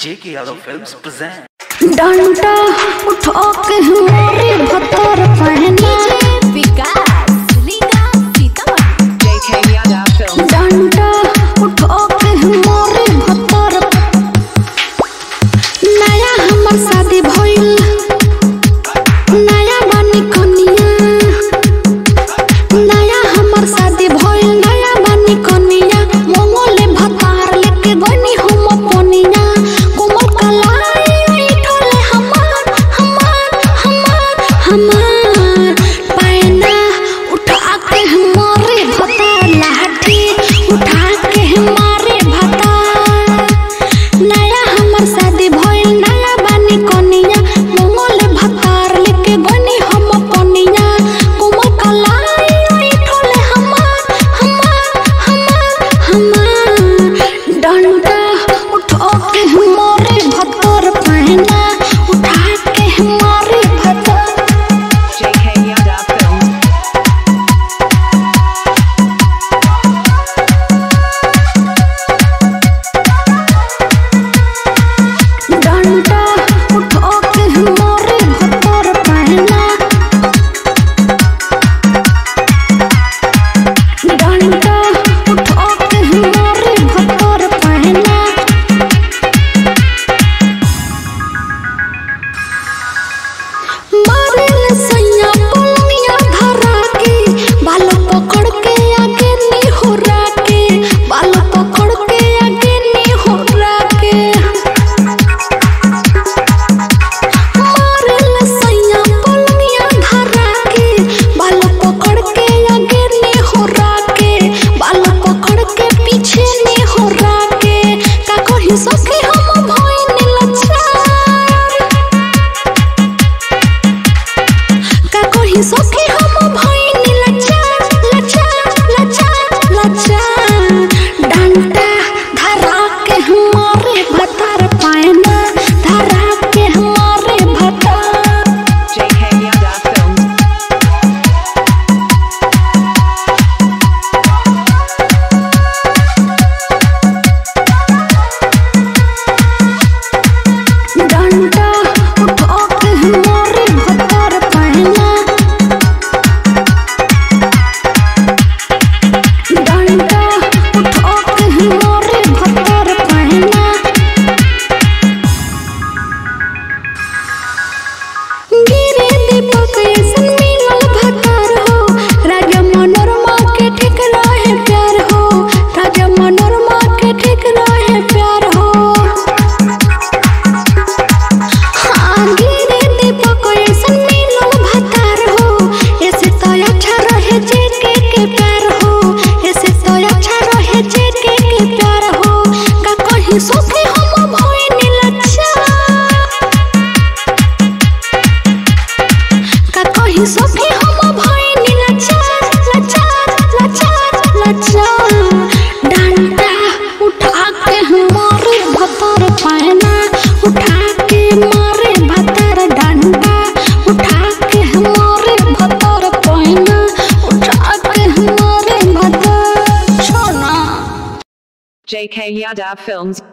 J.K. Yadav Films present डंडा उठा के हमारे भतर पहना विकास लीगा सीतामढ़ी J.K. Yadav Films. डंडा उठा के हमारे भतर नया हमर शादी भइल नया बानी कनिया नया हमर शादी भइल नया बानी कनिया मोंगले भतार लेके गनी हम पनिया कोमल कलाई ठोले हमार पैना उठा के हमारे भतार लाठी उठा के हमारे भतार नया हमर शादी भइल नया बानी कनिया मोंगले भतार लेके गनी हम पनिया कोमल कलाई ठोले हमार डंडा उठा के हमारे भतर पहना उठा के हमारे भतर J.K. Yadav Films. डंडा उठा के हमारे भतर पहना डंडा उठा के हमारे भतर पहना मारेल सैया पलंगिया धरा के बाल पकड़ के आगे नी होरा के बाल पकड़ के आगे नी होरा के मारेल सैया पलंगिया धरा के बाल पकड़ के आगे नी होरा के बाल पकड़ के पीछे नी होरा के का कहि सके हम भइल लचार का कहि सके हम भइल लचार डंडा धरा के हमारे भतर पैना धरा के हमारे भतर J.K. Yadav Films. डंडा उठा के हमारे भतर पहना डंडा उठा के हमारे भतर पहना गिरे दीपक ऐसन मिलल भतर हो राजा मनोरमा के ठीक रहे प्यार हो राजा मनोरमा के ठीक रहे प्यार हो गिरे दीपक ऐसन मिलल भतार हो ऐसे तो अच्छा रहे जेके के प्यार हो ऐसे तो अच्छा रहे जेके के प्यार हो का कहीं सोखे हम भइल लचार का कहीं सोखे हम भइल लचार डंडा उठा के हमारे भतर पहना उठा के मारे भतर डंडा उठा के हमारे भतर पहना उठा के हमारे भतर छोना J.K. Yadav Films.